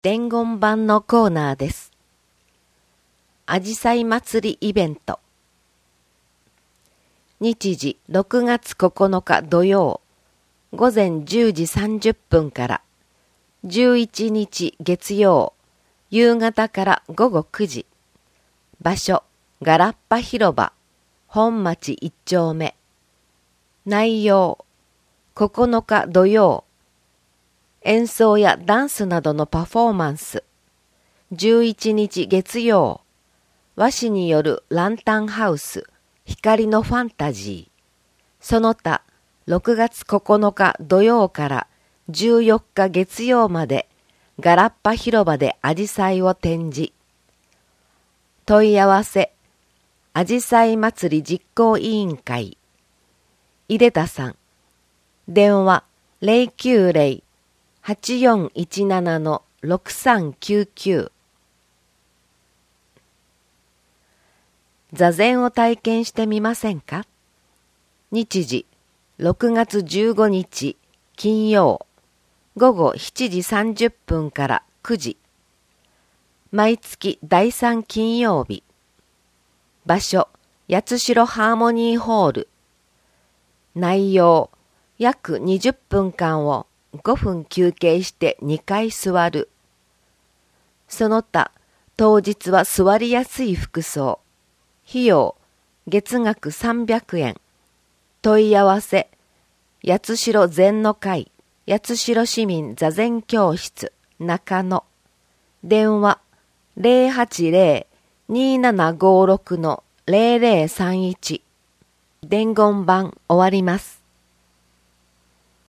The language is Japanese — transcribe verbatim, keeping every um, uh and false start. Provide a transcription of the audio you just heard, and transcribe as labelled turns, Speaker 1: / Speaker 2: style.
Speaker 1: 伝言版のコーナーです。あじさい祭りイベント。日時ろくがつここのか土曜、午前じゅうじさんじゅっぷんからじゅういちにち月曜、夕方からごごくじ。場所、ガラッパ広場、本町一丁目。内容、ここのか土曜、演奏やダンスなどのパフォーマンス。じゅういちにち月曜、和紙によるランタンハウス、光のファンタジー。その他、ろくがつここのか土曜からじゅうよっか月曜まで、ガラッパ広場でアジサイを展示。問い合わせ、あじさい祭り実行委員会。井出田さん。電話ゼロきゅうゼロ はちよんいちなな ろくさんきゅうきゅう。座禅を体験してみませんか？日時ろくがつじゅうごにち金曜、午後しちじさんじゅっぷんからくじ。毎月だいさん金曜日。場所、八代ハーモニーホール。内容、約にじゅっぷんかんをごふん休憩してにかい座る。その他、当日は座りやすい服装。費用、月額さんびゃくえん。問い合わせ、八代禅の会、八代市民座禅教室、中野。電話、ゼロはちゼロ にーななごろく ゼロゼロさんいち。伝言版終わります。